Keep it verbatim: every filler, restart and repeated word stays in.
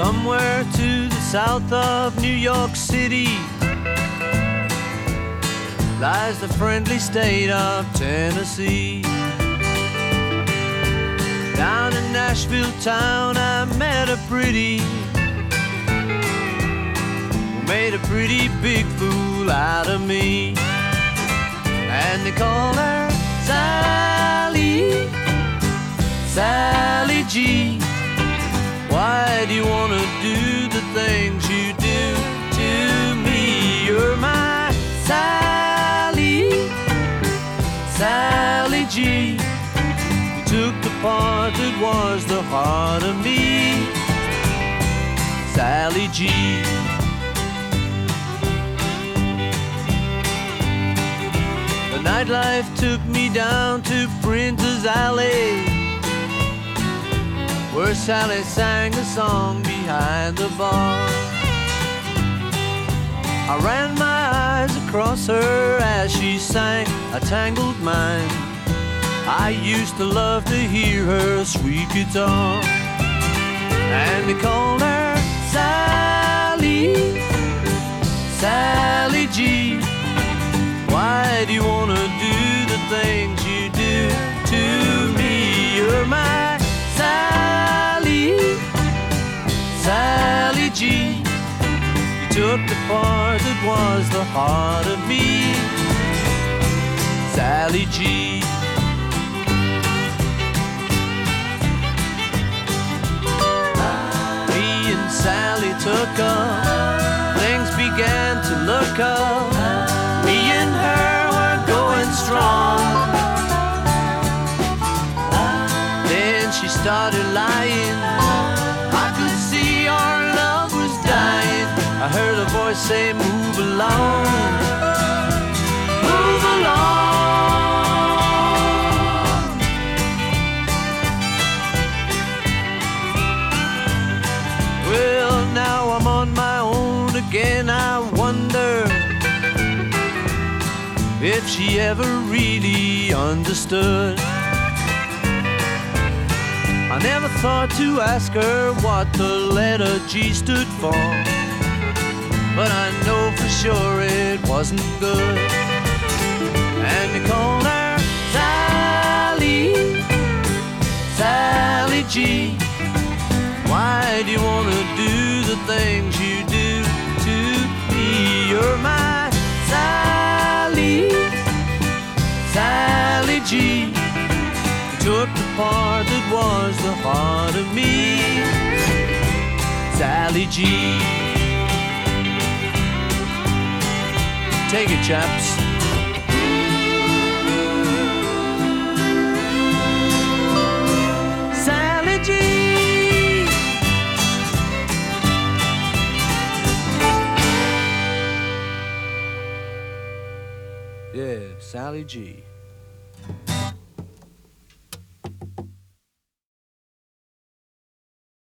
Somewhere to the south of New York City lies the friendly state of Tennessee. Down in Nashville town I met a pretty who made a pretty big fool out of me. And they call her Sally, Sally G. Why do you wanna do the things you do to me? You're my Sally, Sally G. You took the part that was the heart of me, Sally G. The nightlife took me down to Prince's Alley, where Sally sang a song behind the bar. I ran my eyes across her as she sang a tangled mind. I used to love to hear her sweet guitar. And they called her Sally, Sally G. Why do you wanna do the things you do to me? You're my Sally, Sally G. You took the part that was the heart of me, Sally G. Me and Sally took up, things began to look up. Me and her were going strong. Then she started lying. I could see our love was dying. I heard a voice say, move along, move along. Well, now I'm on my own again. I wonder if she ever really understood. I never thought to ask her what the letter G stood for, but I know for sure it wasn't good. And they called her Sally, Sally G. Why do you wanna do the things you do to me? You're my Sally, Sally G. You took the part that was the heart of me, Sally G. Take it, chaps. Sally G. Yeah, Sally G.